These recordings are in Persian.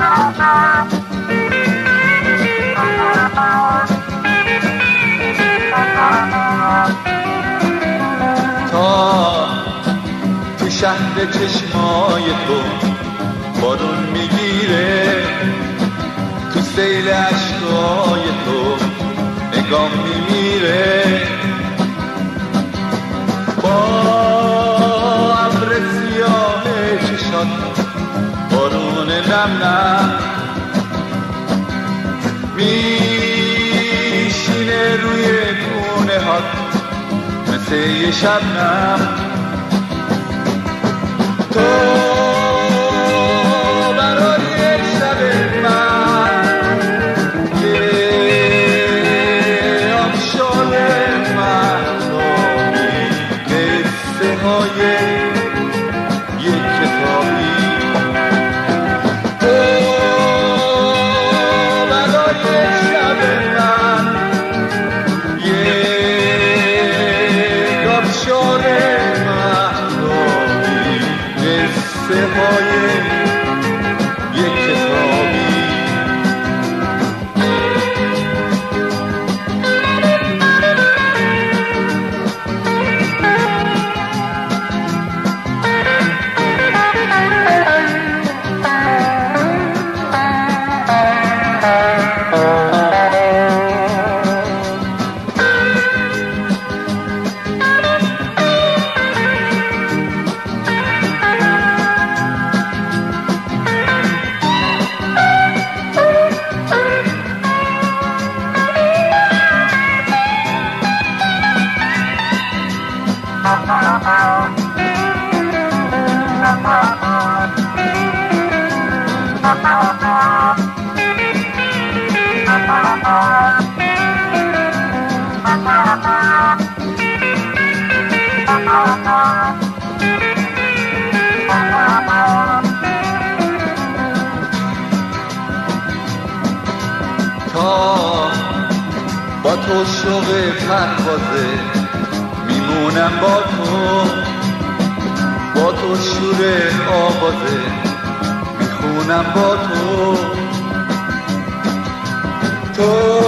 تا تو شهر چشمای تو بارون میگیره، تو سیل عشقای تو نگام میمیره، با ابر سیاه چشات بارون نم نم میشینه روی گونه هات مثل یه شبنم. تو برای شب من یه آبشار مهتابی، قصه های یک کتابی. تو برای شب من یه آبشار مهتابی، قصه های یک کتابی. تا با تو شوق پروازه میمونم، با تو شور آوازه میخونم، با تو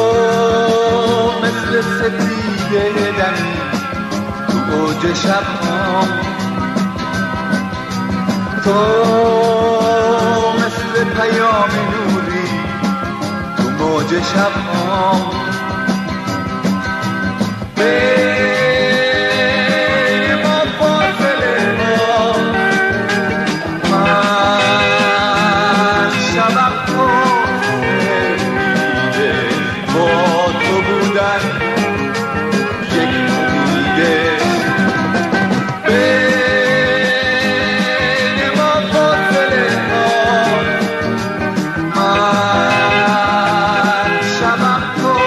مثل سپیده دمی تو اوج شب‌هام، تو مثل پیام نوری تو موج شب‌هام. بین ما فاصله ها من شبم پرسیده، با تو بودن یک امیده. بین ما فاصله ها من شبم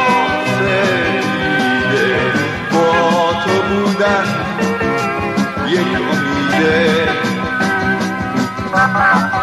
پرسیده، با تو بودن یک امیده.